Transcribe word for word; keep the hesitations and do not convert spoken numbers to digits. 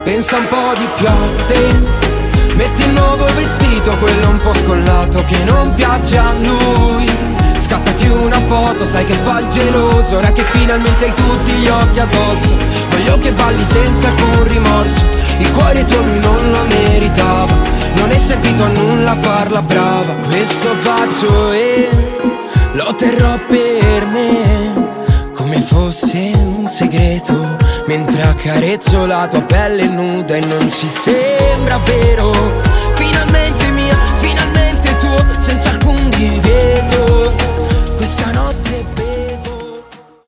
Pensa un po' di più a te, metti il nuovo vestito, quello un po' scollato che non piace a lui. Scattati una foto, sai che fa il geloso, ora che finalmente hai tutti gli occhi addosso. Voglio che balli senza alcun rimorso, il cuore tuo lui non lo meritava, non è servito a nulla farla brava. Questo bacio e lo terrò per me, come fosse un segreto, mentre accarezzo la tua pelle nuda e non ci sembra vero.